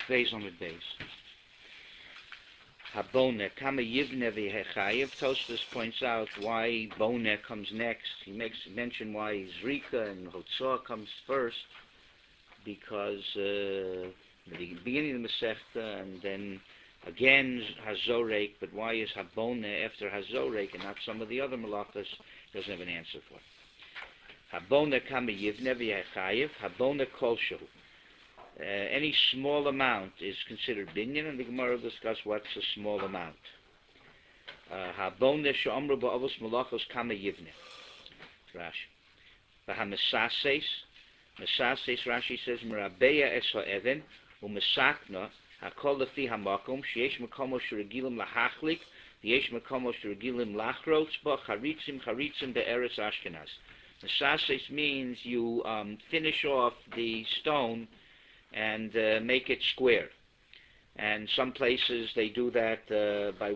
Based on the base. Habona, Kama Yivne V'Hechayev. Tosfos points out why Bona comes next. He makes mention why Zrika and Hotzah comes first, because the beginning of the Masechta, and then again Hazorek, but why is Habona after Hazorek and not some of the other malachas? Doesn't have an answer for it. Habona Kama Yivne V'Hechayev, Habona Kolshu. Any small amount is considered binyan, and the Gemara will discuss what's a small amount. Haboneh she'omru ba'avos malachos kama yivne. Rashi. V'hamesases. Mesases, Rashi says, merabeya es ha'even, u'mesakna, hakol lefi hamakom, sheyesh mekomos sheregilim lahachlik, v'yesh mekomos sheregilim lachrotz, ba charitzim be'eretz Ashkenaz. Mesases means you finish off the stone and make it square. And some places they do that by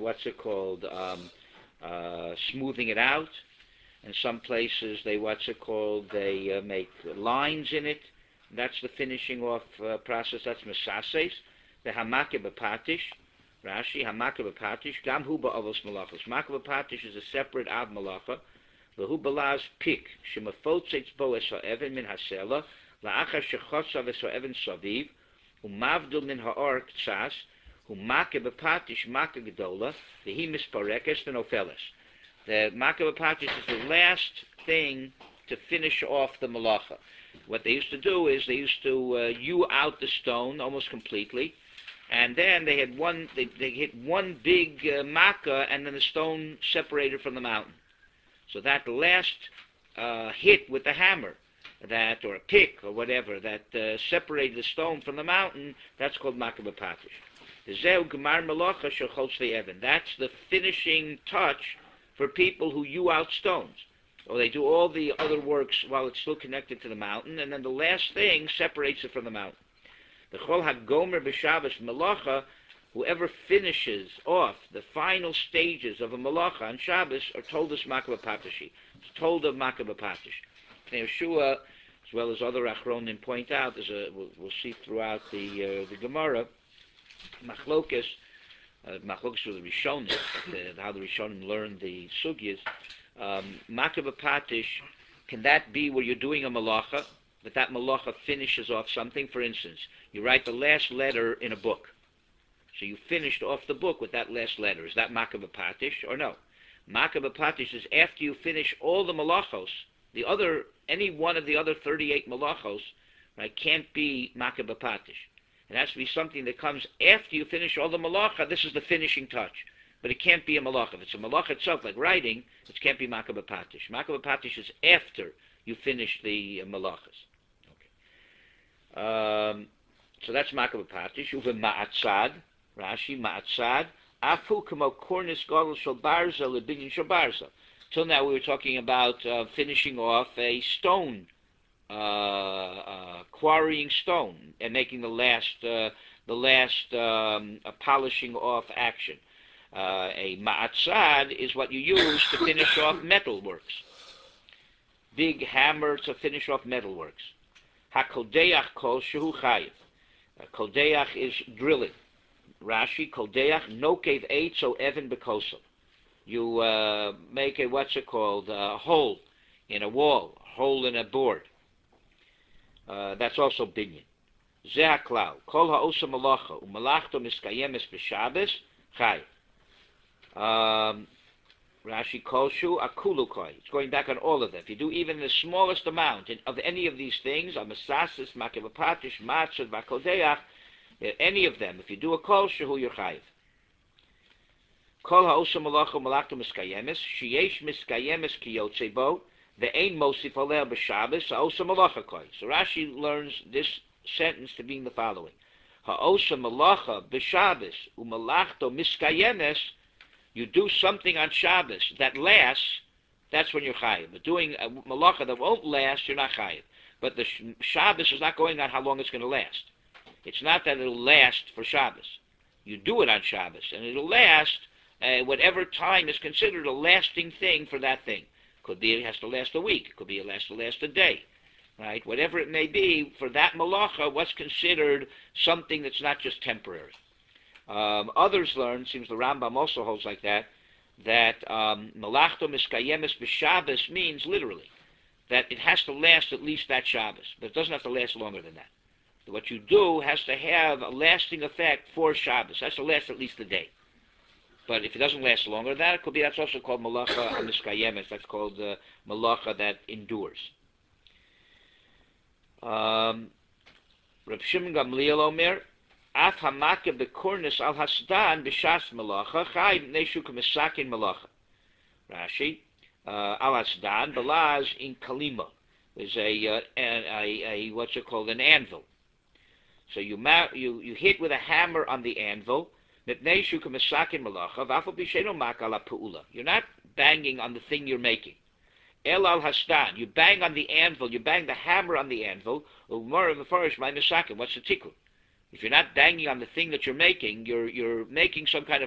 smoothing it out. And some places they make lines in it. That's the finishing off process. That's mesases. The hamake b'patish, Rashi, hamake b'patish, gam hu ba'avos malachos. Hamake b'patish is a separate av malacha. V'hu balaz pik, shemafotzetz bo es ha'even min hasela, la'achar shechotzav es ha'even saviv, u'mavdul min ha'or k'tzas, u'make b'patish make gedola, v'hi misparekes v'nofeles. The make b'patish is the last thing to finish off the malacha. What they used to do is they used to hew out the stone almost completely, and then they had they hit one big makkah, and then the stone separated from the mountain. So that last hit with the hammer, or a pick or whatever, that separated the stone from the mountain, that's called makkah b'patish. That's the finishing touch for people who hew out stones. Or they do all the other works while it's still connected to the mountain, and then the last thing separates it from the mountain. The Chol HaGomer B'Shabbos Malacha, whoever finishes off the final stages of a malacha on Shabbos, are told this Makkah B'Patishi. It's told of Makkah B'Patish. Yeshua, as well as other Achronim point out, we'll see throughout the Gemara, Machlokes with the Rishonim, how the Rishonim learn the sugyas. Makkah b'patish, can that be where you're doing a malacha, but that malacha finishes off something? For instance, you write the last letter in a book, so you finished off the book with that last letter. Is that makkah b'patish or no? Makkah b'patish is after you finish all the malachos. Any one of the other 38 malachos, right, can't be makkah b'patish. It has to be something that comes after you finish all the malacha. This is the finishing touch. But it can't be a malacha. If it's a malacha itself, like writing, it can't be makkah b'patish. Makkah b'patish is after you finish the malachas. Okay. So that's makkah b'patish. Uve ma'atzad, Rashi, ma'atzad, afu kamo kornis gadol shel barza lebinyan shel barza. Till now we were talking about finishing off a stone, quarrying stone, and making the last polishing off action. A ma'atzad is what you use to finish off metalworks. Big hammer to finish off metalworks. HaKodeach kol shehu chayiv. Kodeach is drilling. Rashi, Kodeach nokev eitz o even bekosel. You make a hole in a wall, a hole in a board. That's also binyan. Zeh haklau. Kol ha'osa malacha u'malachto miskayemes b'Shabbos chayiv. Rashi Kolshu Akulukoi. It's going back on all of them. If you do even the smallest amount of any of these things, Amasasis, Makevapatish, Matzah, Vakodeach, any of them, if you do a Kolshu, you're chayiv. Kol ha'osa malacha malachto miskayemes, sheyesh miskayemes kiyotzebo, ve'ein mosif aleh b'Shabbos, ha'osa malacha koi. So Rashi learns this sentence to mean the following. Ha'osa malacha b'Shabbos, u'malachto miskayemes, you do something on Shabbos that lasts, that's when you're chayiv. But doing a malacha that won't last, you're not chayiv. But the Shabbos is not going on how long it's going to last. It's not that it'll last for Shabbos. You do it on Shabbos, and it'll last whatever time is considered a lasting thing for that thing. Could be it has to last a week. It could be it has to last a day. right? Whatever it may be, for that malacha, what's considered something that's not just temporary. Others learn, seems the Rambam also holds like that, that malachto miskayemes b'Shabbos means literally that it has to last at least that Shabbos, but it doesn't have to last longer than that. What you do has to have a lasting effect for Shabbos. It has to last at least a day. But if it doesn't last longer than that, it could be, that's also called malacha miskayemes. That's called malacha that endures. Reb Shimon Gamliel Omer, Af hamake bekornis al hasdan b'shas malacha chay neshu k'mesakin malacha. Rashi, al hasdan belaz in kalima. There's a what's it called, an anvil. So you hit with a hammer on the anvil. You're not banging on the thing you're making. El al hasdan, you bang on the anvil, you bang the hammer on the anvil. What's the tikkun? If you're not banging on the thing that you're making, you're making some kind of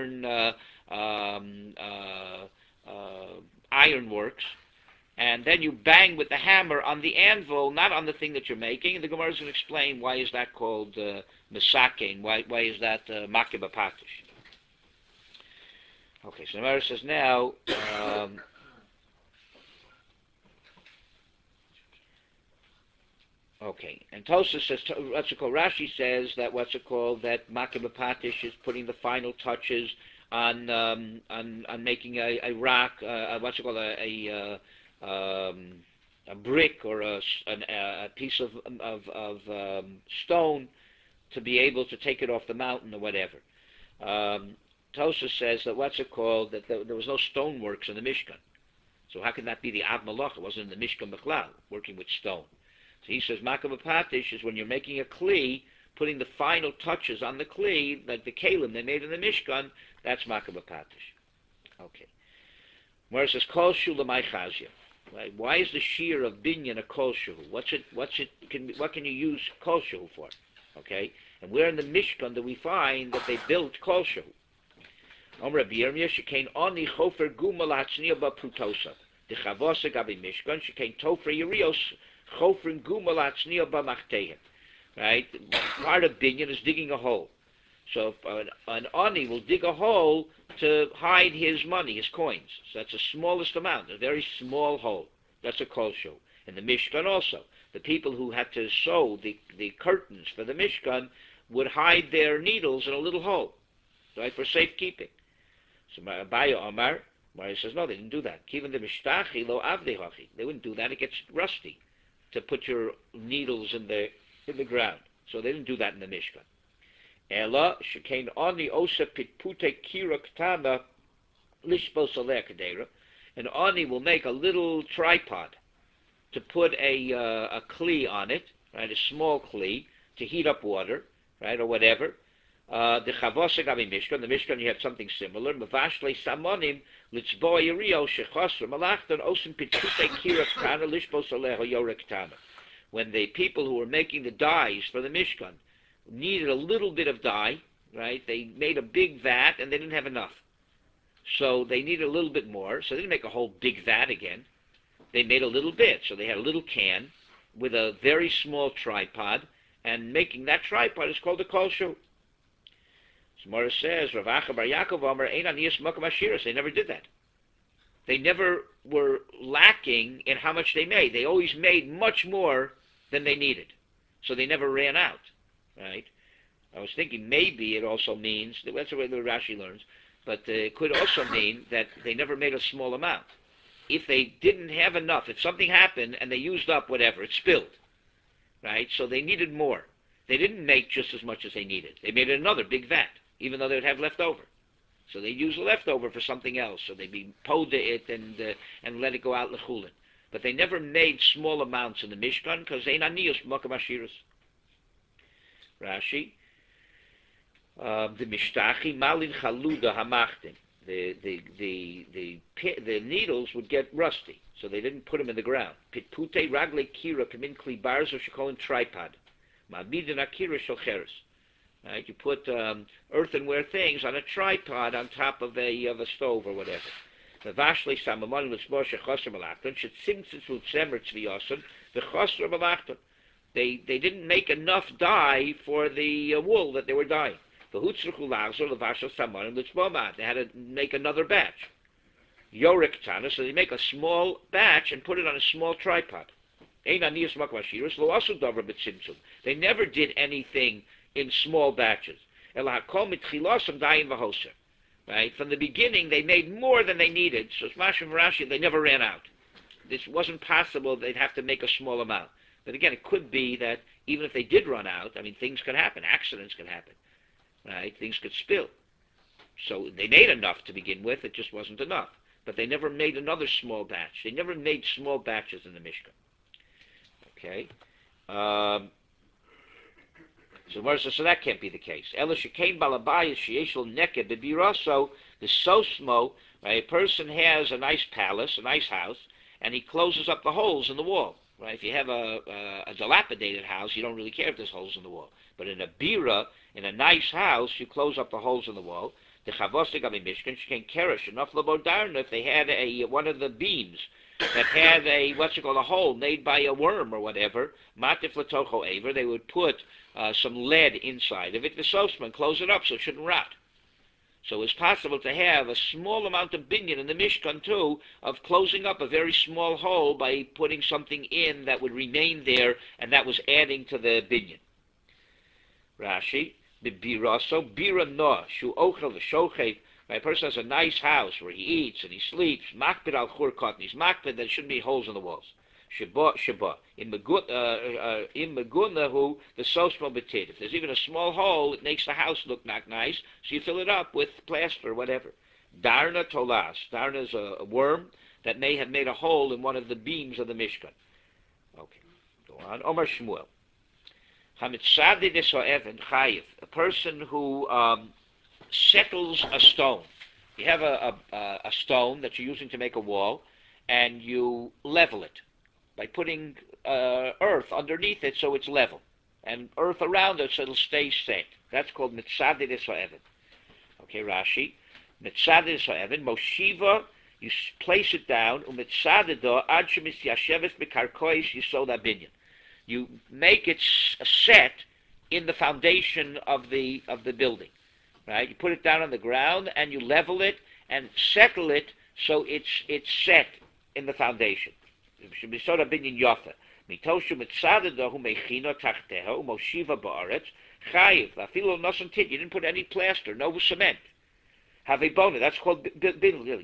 ironworks, and then you bang with the hammer on the anvil, not on the thing that you're making. And the Gemara is going to explain why is that called mesakein, why is that makeh b'patish. Okay, so the Gemara says now. Okay, and Tosfos says, what's it called? Rashi says that that makeh b'patish is putting the final touches on making a rock, what's it called, a brick or a piece of stone to be able to take it off the mountain or whatever. Tosfos says that that there was no stoneworks in the Mishkan. So how can that be the Av Malach? It wasn't in the Mishkan Bechlal, working with stone. So he says makeh b'patish is when you're making a kli, putting the final touches on the kli, like the kalim they made in the Mishkan, that's makeh b'patish. Okay. Where it says kol shu l'may chazia. Right? Why is the shear of binyan a kol shu? What can you use kol shu for? Okay, and where in the Mishkan do we find that they built kol shu? Omer Rabbi Yirmiyah shekain oni chofer gumal hatzniya b'prutosa. The chavosa gabi Mishkan shekain tofer yirios chofrin gumal hatzniya b'machteim. Right, part of binyan is digging a hole. So an ani will dig a hole to hide his money, his coins. So that's the smallest amount, a very small hole. That's a kol shu. And the Mishkan also. The people who had to sew the curtains for the Mishkan would hide their needles in a little hole, right, for safekeeping. So Abaya Omar, Mari says, no, they didn't do that. Even the Mishtachi lo avdehachi. They wouldn't do that. It gets rusty to put your needles in the ground. So they didn't do that in the Mishkan. Ella shekain ani osa pitpute kira ktana lishbos aleh kadera. An ani will make a little tripod to put a kli on it, right, a small kli to heat up water, right, or whatever. The chavosa gabi Mishkan, the Mishkan you have something similar. Mavashle samonim litzboa yirio shechosra malachton osim pitpute kira ktana lishbos aleh yore ktana. When the people who were making the dyes for the Mishkan needed a little bit of dye, right? They made a big vat and they didn't have enough. So they needed a little bit more. So they didn't make a whole big vat again. They made a little bit. So they had a little can with a very small tripod, and making that tripod is called a kol shu. Gemara says, Rav Acha bar Yaakov Omer, ein aniyas makam ashiras. They never did that. They never were lacking in how much they made. They always made much more than they needed. So they never ran out. Right? I was thinking maybe it also means, that's the way the Rashi learns, but it could also mean that they never made a small amount. If they didn't have enough, if something happened and they used up whatever, it spilled, right? So they needed more. They didn't make just as much as they needed. They made another big vat, even though they would have leftover. So they'd use the leftover for something else. So they'd be poda it and let it go out lechulin. But they never made small amounts in the Mishkan because ein aniyos makam ashiras. Rashi, the Mishtachi malin chaluda hamachtim. The needles would get rusty, so they didn't put them in the ground. Pitpute ragle kira kamin kli barzo shekolin tripod. Ma'bidin akira shalcheres. Right, you put earthenware things on a tripod on top of a stove or whatever. The vashle samamon l'smor shechoser malachton should simtzitz l'tzemer tzviyoson V'chosra b'machton. They didn't make enough dye for the wool that they were dyeing. They had to make another batch. Yorik Tana, so they make a small batch and put it on a small tripod. They never did anything in small batches. Right? From the beginning, they made more than they needed. So Mashim Rashi, they never ran out. This wasn't possible. They'd have to make a small amount. But again, it could be that even if they did run out, I mean, things could happen. Accidents could happen. Right? Things could spill. So they made enough to begin with. It just wasn't enough. But they never made another small batch. They never made small batches in the Mishkan. Okay? So that can't be the case. So the sosmo, right, a person has a nice palace, a nice house, and he closes up the holes in the wall. Right? If you have a dilapidated house, you don't really care if there's holes in the wall. But in a bira, in a nice house, you close up the holes in the wall. The chavosig of a mishkan, she can kerish enough labodarna if they had one of the beams that had a hole made by a worm or whatever. Matif latocho aver, they would put some lead inside of it. The sosman close it up so it shouldn't rot. So it's possible to have a small amount of binyan in the Mishkan too, of closing up a very small hole by putting something in that would remain there, and that was adding to the binyan. Rashi, biraso, bira no, shu ochel v'shochet. A person has a nice house where he eats and he sleeps. Makbid al churkot, he's makbid that there shouldn't be holes in the walls. Shabbat. In Megunahu, the sosmo betid. If there's even a small hole, it makes the house look not nice, so you fill it up with plaster or whatever. Darna tolas. Darna is a worm that may have made a hole in one of the beams of the Mishkan. Okay, go on. Omar Shmuel. A person who settles a stone. You have a stone that you're using to make a wall, and you level it by putting earth underneath it so it's level, and earth around it so it'll stay set. That's called mitzadid ha'evan. Okay, Rashi. Mitzadid ha'evan, moshiva, you place it down, umitzadido ad shemis yashevet bekarkois yisod abinyan. You make it set in the foundation of the building. Right? You put it down on the ground and you level it and settle it so it's set in the foundation. You didn't put any plaster, no cement. Have a bona. That's called bin.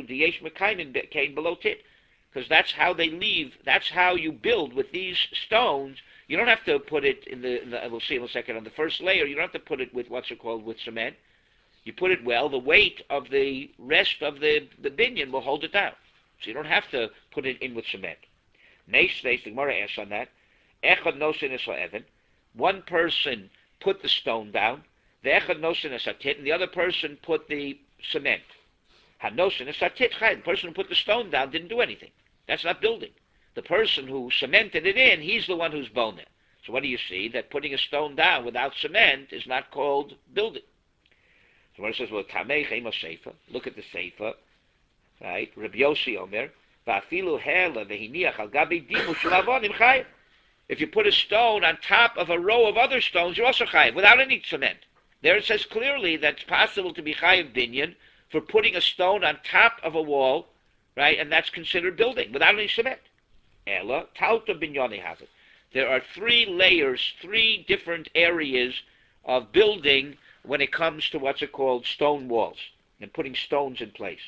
Below tit, because that's how they leave. That's how you build with these stones. You don't have to put it in the we'll see in a second, on the first layer. You don't have to put it with with cement. You put it well. The weight of the rest of the binyan will hold it down. So you don't have to put it in with cement. The Gemara asks on that. Echad nosin es ha'evan. One person put the stone down. The echad nosin es hatit, and the other person put the cement. Hanosin es hatit chay. The person who put the stone down didn't do anything. That's not building. The person who cemented it in, he's the one who's bona. So what do you see? That putting a stone down without cement is not called building. So one says, well, tamei chema seifa. Look at the seifa. Right? Rabbi Yossi Omer, va'afilu hela v'hiniach al gabi dimu shalavonim chayiv. If you put a stone on top of a row of other stones, you're also chayiv, without any cement. There it says clearly that it's possible to be chayiv binyan for putting a stone on top of a wall, right? And that's considered building, without any cement. Ela, tauta binyani have it. There are 3 layers, 3 different areas of building when it comes to what's called stone walls and putting stones in place.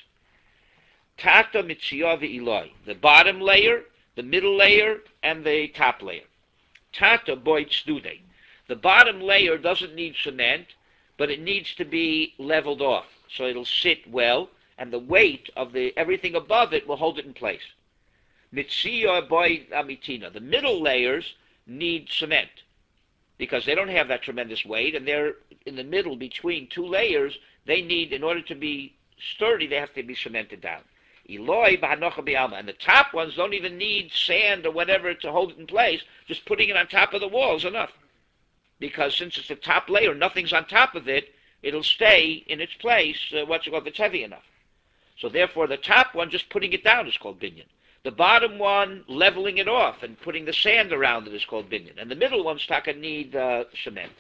Tata mitziyah v'iloi, the bottom layer, the middle layer, and the top layer. Tata boitz dude. The bottom layer doesn't need cement, but it needs to be leveled off so it'll sit well, and the weight of everything above it will hold it in place. Mitziyah boit amitina. The middle layers need cement because they don't have that tremendous weight, and they're in the middle between 2 layers. They need, in order to be sturdy, they have to be cemented down. Eloi b'hanocha b'alma, and the top ones don't even need sand or whatever to hold it in place. Just putting it on top of the wall is enough, because since it's the top layer, nothing's on top of it. It'll stay in its place. If it's heavy enough. So therefore, the top one, just putting it down, is called binyan. The bottom one, leveling it off and putting the sand around it, is called binyan. And the middle ones, taka, need cement.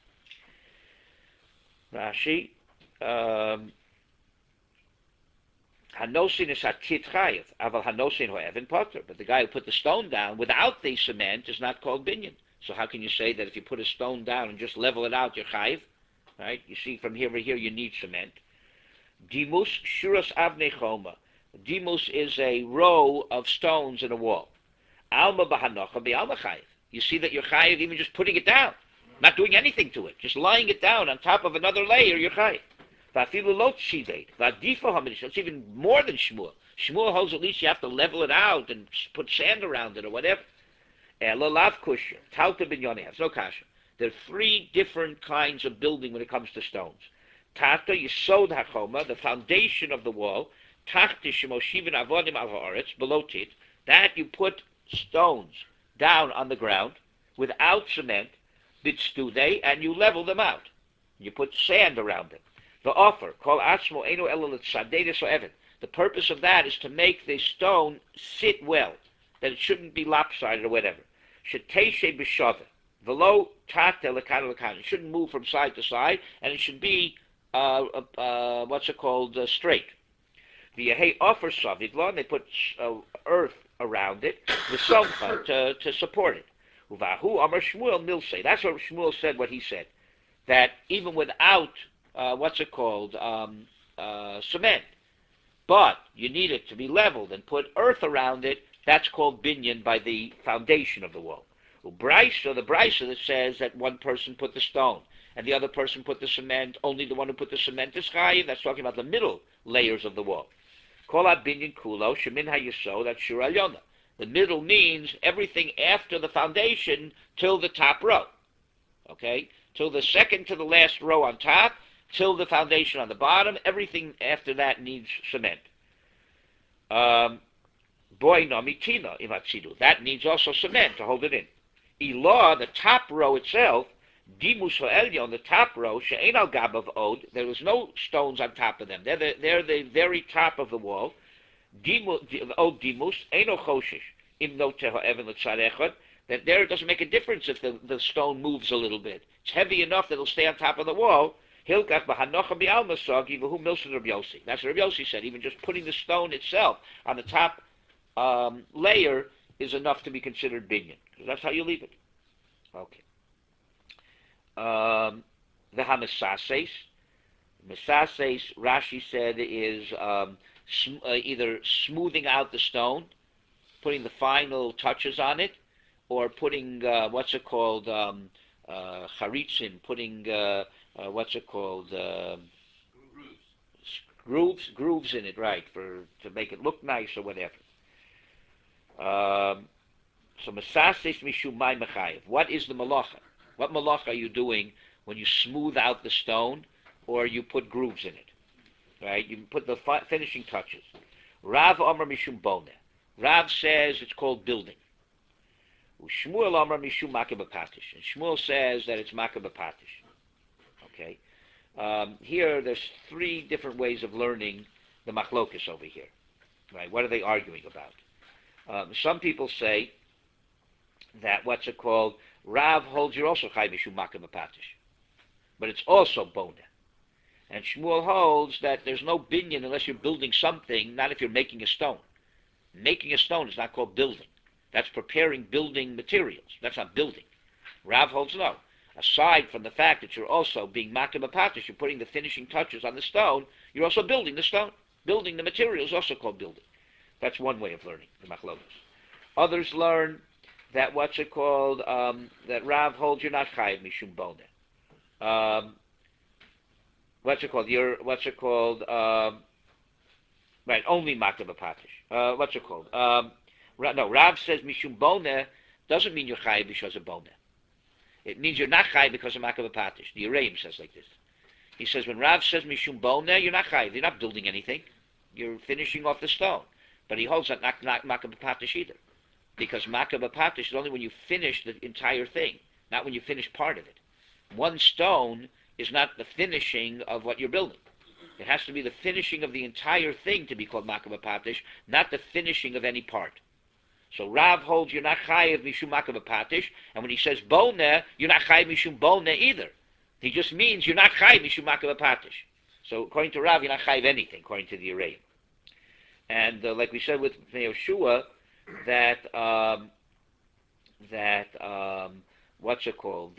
Rashi, Hanosin is hatit chayiv, aval hanosin ho'evin potter. But the guy who put the stone down without the cement is not called binyan. So how can you say that if you put a stone down and just level it out, you're chayiv? Right? You see, from here to here, you need cement. Dimus shuras avnei choma. Dimus is a row of stones in a wall. Alma bahanocha be'alma chayiv. You see that you're chayiv even just putting it down, not doing anything to it, just lying it down on top of another layer. You're chayiv. It's even more than Shmuel. Shmuel holds at least you have to level it out and put sand around it or whatever. It's no kasha. There are three different kinds of building when it comes to stones. Tata yisod hachoma, the foundation of the wall. Tachti shemoshivin avodim al haaretz, below it, that you put stones down on the ground without cement, bitstude, and you level them out. You put sand around them. The offer, call atzmo eno elalit sadedes or evan. The purpose of that is to make the stone sit well, that it shouldn't be lopsided or whatever. Sheteshe b'shava, velo tate lekan lekan. It shouldn't move from side to side, and it should be straight. The Yehei offer savidlon, they put earth around it, the sofa to support it. Uvahu amar Shmuel milsei. That's what Shmuel said. What he said, that even without cement, but you need it to be leveled and put earth around it. That's called binyan by the foundation of the wall. The Brisa that says that one person put the stone and the other person put the cement, only the one who put the cement is chayiv. That's talking about the middle layers of the wall. Kol binyan kulo shemin hayisod, that's shur alyona. The middle means everything after the foundation till the top row. Okay, till the second to the last row on top, till the foundation on the bottom. Everything after that needs cement. Boy nomitina imatzidu. That needs also cement to hold it in. Ilah, the top row itself, dimus ha'elyon, the top row, she'ein al gab of od. There was no stones on top of them. They're the very top of the wall. Od dimus eino choshish im no teho even l'tzarechad. That there it doesn't make a difference if the stone moves a little bit. It's heavy enough that it'll stay on top of the wall. Hilkach b'hanocha bi'alma sagi v'hu milson Rabbi Yossi. That's what Rabbi Yossi said. Even just putting the stone itself on the top layer is enough to be considered binyan. That's how you leave it. Okay. The hamisases. Misases, Rashi said, is either smoothing out the stone, putting the final touches on it, or putting charitzin, putting grooves in it, right, to make it look nice or whatever. So mesases mishum mai mechayev. What is the malacha? What malacha are you doing when you smooth out the stone or you put grooves in it? Right? You put the finishing touches. Rav Amar mishum boneh. Rav says it's called building. Shmuel Amar mishum makeh b'patish. And Shmuel says that it's makeh b'patish. Okay. Here, there's three different ways of learning the machlokus over here. Right? What are they arguing about? Some people say that Rav holds you're also chai mishum makeh b'patish, but it's also boneh. And Shmuel holds that there's no binyan unless you're building something, not if you're making a stone. Making a stone is not called building. That's preparing building materials. That's not building. Rav holds no. Aside from the fact that you're also being makeh b'patish, you're putting the finishing touches on the stone, you're also building the stone. Building the material is also called building. That's one way of learning the machlokas. Others learn that that Rav holds you're not chayiv mishum boneh. Right, only makeh b'patish. Rav says mishum boneh doesn't mean you're chayiv because of boneh. It means you're not chayiv because of makeh b'patish. The Yereim says like this. He says when Rav says mishum boneh, you're not chayiv. You're not building anything. You're finishing off the stone. But he holds that not makeh b'patish either. Because makeh b'patish is only when you finish the entire thing, not when you finish part of it. One stone is not the finishing of what you're building. It has to be the finishing of the entire thing to be called makam b'patish, not the finishing of any part. So Rav holds you're not chayiv mishum makam b'patish, and when he says bona, you're not chayiv mishum bona either. He just means you're not chayiv mishum makam b'patish. So according to Rav, you're not chayiv anything, according to the Yereim. And like we said with Yehoshua, what's it called?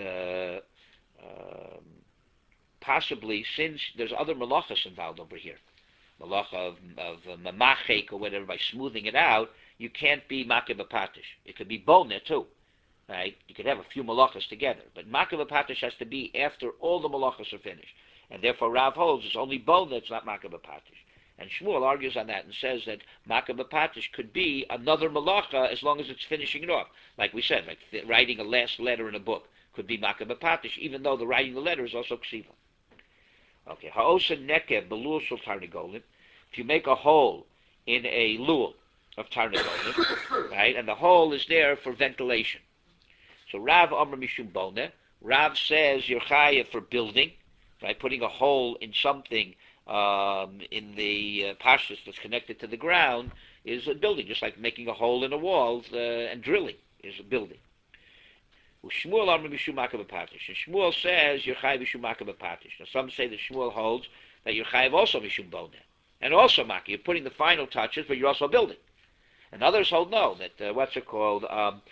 Possibly, since there's other malachas involved over here, malacha of mamachek or whatever, by smoothing it out, you can't be makeh b'patish. It could be bona too, right? You could have a few malachas together, but makeh b'patish has to be after all the malachas are finished, and therefore Rav holds it's only bona, it's not makeh b'patish. And Shmuel argues on that and says that makeh b'patish could be another malacha as long as it's finishing it off. Like we said, like writing a last letter in a book could be makeh b'patish, even though the writing the letter is also ksiva. Okay, ha'osa nekeh belul shel tarnagolim. If you make a hole in a lul of tarnagolim, right, and the hole is there for ventilation. So Rav Amar Mishum Bona, Rav says you're chayav for building, right, putting a hole in something in the pashtus that's connected to the ground is a building, just like making a hole in a wall and drilling is a building. Shmuel Amar Mishum Makeh b'patish, and Shmuel says you're chayav Mishum Makeh b'patish. Now some say that Shmuel holds that you're chayav also Mishum Bona, and also makeh, you're putting the final touches, but you're also building. And others hold no, that what's it called?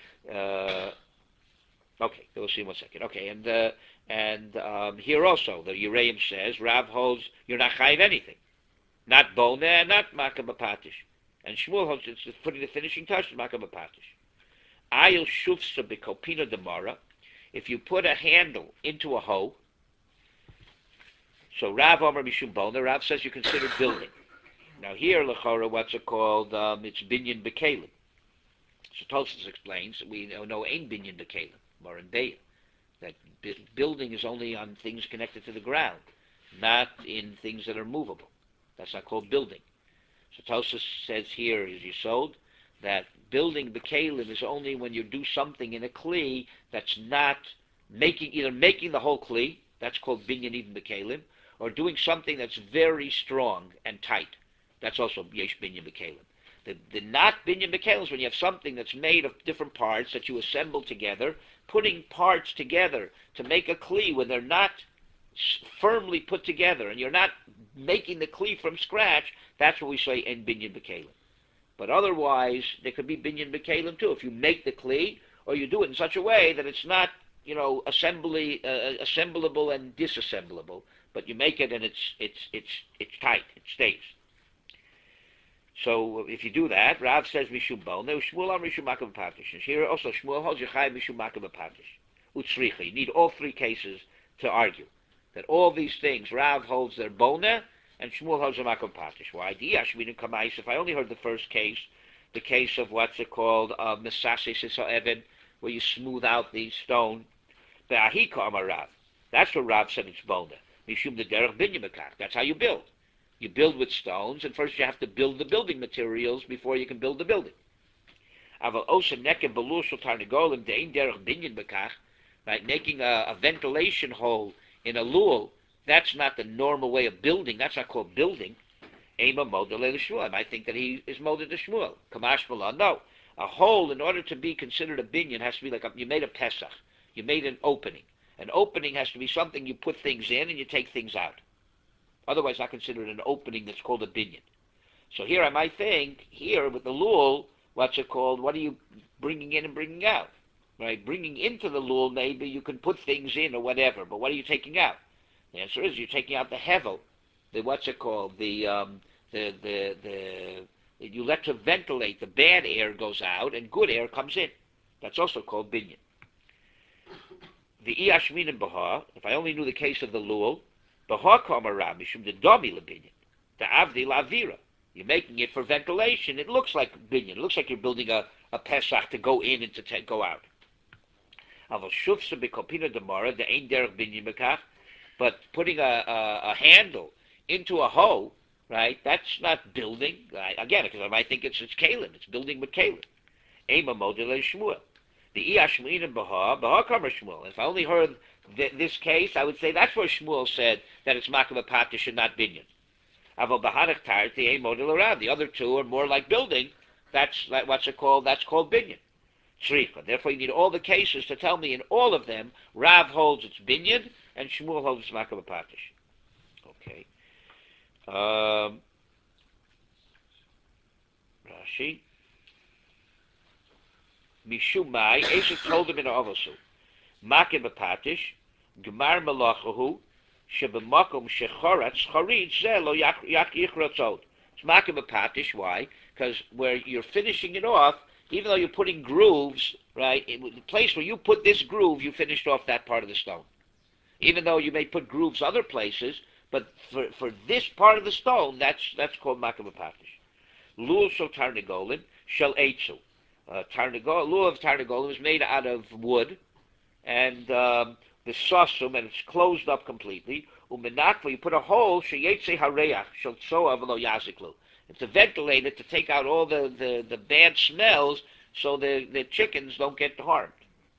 Okay, we'll see in 1 second. Okay, and here also the Yereim says Rav holds you're not chayiv anything, not bona and not makeh b'patish, and Shmuel holds it's putting the finishing touch to makeh b'patish. Ayil shufsa b'kopina demara. If you put a handle into a hoe, so Rav Amar Mishum Bona, Rav says you consider building. Now here, l'chora, what's it called? It's binyan b'kelim. So Tosfos explains that we know ain't binyan b'kelim, more in Beya, that building is only on things connected to the ground, not in things that are movable. That's not called building. So Tosfos says here is Yisod that building b'kelim is only when you do something in a kli that's not either making the whole kli, that's called binyan even b'kelim, or doing something that's very strong and tight. That's also yesh binyan b'kelim. The not binyan b'kelim is when you have something that's made of different parts that you assemble together, putting parts together to make a kli when they're not firmly put together, and you're not making the kli from scratch. That's what we say in binyan b'kelim. But otherwise, there could be binyan b'kelim too. If you make the kli, or you do it in such a way that it's not, assemblable and disassemblable, but you make it and it's tight, it stays. So if you do that, Rav says mishum bona, Shmuel Amar Mishum Makeh b'patish. And here also Shmuel holds Yechayev Mishum Makeh b'patish. Utzricha. You need all three cases to argue that all these things Rav holds their bona and Shmuel holds their Makeh b'patish. Why? If I only heard the first case, the case of what's it called, Mesase Sisa Even, where you smooth out the stone. Be'ahika Amar Rav. That's what Rav said it's bona. Mishum the derech binyan b'kach. That's how you build. You build with stones, and first you have to build the building materials before you can build the building. Right, making a ventilation hole in a lul, that's not the normal way of building. That's not called building. I might think that he is molded to Shmuel. Kamash Malan, no. A hole, in order to be considered a binyan, has to be like you made a Pesach. You made an opening. An opening has to be something you put things in and you take things out. Otherwise, I consider it an opening that's called a binyan. So here I might think, here with the lul, what's it called? What are you bringing in and bringing out? Right? Bringing into the lul, maybe you can put things in or whatever, but what are you taking out? The answer is you're taking out the hevel, you let to ventilate, the bad air goes out and good air comes in. That's also called binyan. The iyashmin and baha, if I only knew the case of the lul, baha kamar Rav mishum the domi lebinyan, the avdi lavira. You're making it for ventilation. It looks like binyan. It looks like you're building a pesach to go in and to go out. Aval shufsa bekopina demara the ein derech binyan bekach, but putting a handle into a hoe, right? That's not building. Right? Again, because I might think it's kalim. It's building with kalim. Ema model Shmuel. The iyashmin and baha kamar Shmuel. If I only heard This case, I would say that's where Shmuel said that it's makam patish and not binyan. Aval b'hanach tarti ain't model around. The other two are more like building. That's like, what's it called? That's called binyan. Tzricha. Therefore, you need all the cases to tell me in all of them, Rav holds it's binyan and Shmuel holds it's makam patish. Okay. Rashi. Mishumai, Eshet told him in Avosu. Makim b'patish, Gemar Malachahu, Shebemakom Shechorat Charid Zeh Lo Yichrotzot. It's Makim b'patish. Why? Because where you're finishing it off, even though you're putting grooves, right? The place where you put this groove, you finished off that part of the stone. Even though you may put grooves other places, but for this part of the stone, that's called Makim b'patish. Lul shel Tarnegolin shel Eitzu. Lul of Tarnegolin is made out of wood, and the sasum, and it's closed up completely. Umenakva, you put a hole, sheyetze hareach, shel tzoa v'lo yaziklu. It's a ventilator to take out all the bad smells, so the chickens don't get harmed.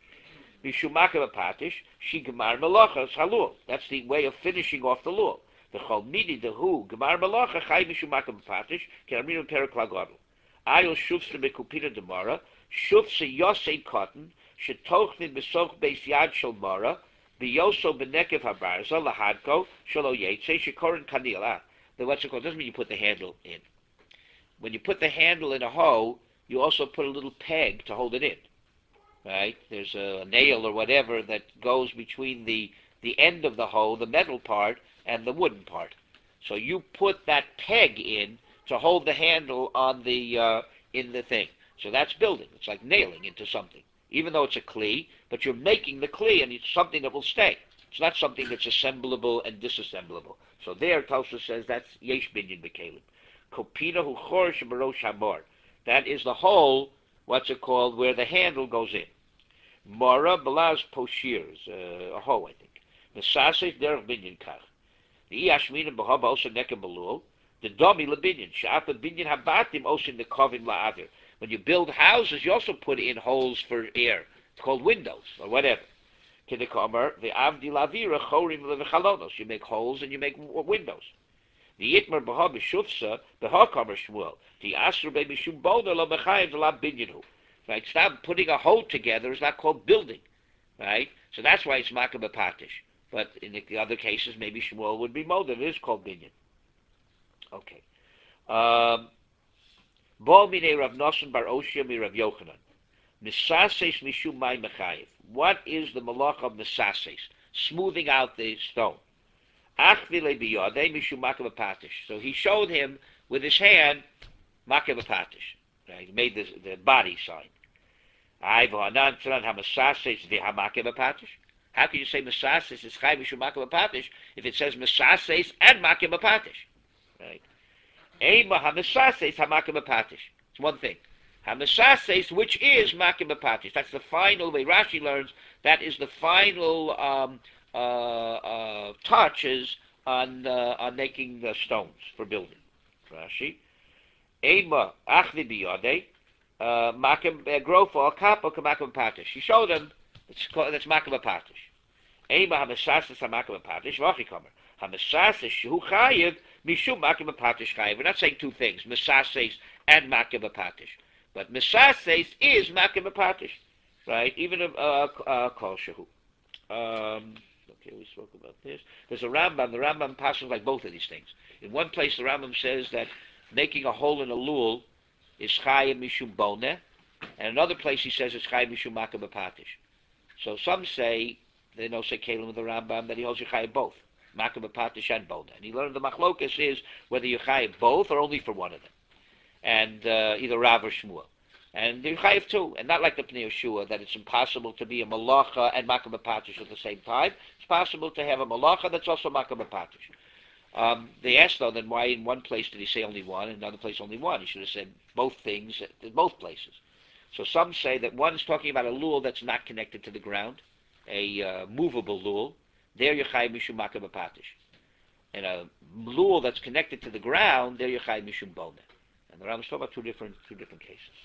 Mishumaka patish, shigamar melachas halul. That's the way of finishing off the lul. The cholmidi, the hu, gemar melacha, chay mishumaka patish, keraminu periklagodl. Ayol shufsa mekupina demara, shufsa yosei cotton, shetochnin besoch beis yad shel mara, biyoso benekev habarza, lahadko, shelo yetze, shekorin kanila. The what's it called? Doesn't mean you put the handle in. When you put the handle in a hoe, you also put a little peg to hold it in. Right? There's a nail or whatever that goes between the end of the hoe, the metal part, and the wooden part. So you put that peg in to hold the handle on the in the thing. So that's building. It's like nailing into something. Even though it's a kli, but you're making the kli, and it's something that will stay. It's not something that's assemblable and disassemblable. So there, Tosha says that's yesh binyan b'kelim. Kopina hu chorish barosh hamor. That is the hole, what's it called, where the handle goes in. Mora belaz poshirs, a hoe, I think. Mesases derech binyan kach. The iyashmina b'haba also nekem belul. The domi lebinyan. Sha'ata binyan habatim also the kovim la'adir. When you build houses, you also put in holes for air. It's called windows or whatever. Kidikomer the avdi lavira chorim levechalonos. You make holes and you make windows. The yitmer b'ha b'shufsa b'ha Shmuel. The asur be'mishum boda lo b'chayev la binyanu. Right? Stop putting a hole together is not called building. Right? So that's why it's makam b'patish. But in the other cases, maybe Shmuel would be moda. It is called binyan. Okay. Bo mine Rav Nosson bar Oshia mi Rav Yochanan. Misases mishum mai mechayev. What is the malach of misases? Smoothing out the stone. Achvile biyodei mishum makam b'patish. So he showed him with his hand makam b'patish. Right? He made the body sign. How can you say Mesases is Chai Mishum Makim Apatish if it says Mesases and Makim Apatish? Right? Ema HaMesases HaMakim Apatish. It's one thing. HaMesases, which is Makim Apatish. That's the final way Rashi learns. That is the final touches on making the stones for building. Rashi. Ema Achli Biyodei. Makim Grofo Kapo Kamakim Patish. He showed him that's Makim Patish. Ema Hamasasis Hamakim Patish. Vachikomer Hamasasis Shu Chayiv Mishum Makim Patish Chayiv. We're not saying two things, Mesases and Makim Patish, but Mesases is Makim Patish, right? Even Kol Shehu. Okay, we spoke about this. There's a Rambam. The Rambam passes like both of these things. In one place, the Rambam says that making a hole in a lul is Chayim Mishum Boneh, and another place he says it's Chayim Mishum Makam B'Patish. So some say, they know say Kalim of the Rambam, that he holds you Chayim both, Makam B'Patish and Boneh. And he learned the Machlokas is whether you Chayim both or only for one of them, and either Rav or Shmuel. And you Chayim too, and not like the Pnei Yeshua, that it's impossible to be a Malacha and Makam B'Patish at the same time. It's possible to have a Malacha that's also Makam B'Patish. They asked, though, then why in one place did he say only one, and in another place only one? He should have said both things in both places. So some say that one is talking about a lul that's not connected to the ground, a movable lul. There Yechai Mishum Makam B'Patish. And a lul that's connected to the ground, there Yechai Mishum Boneh. And the Rambam is talking about two different cases.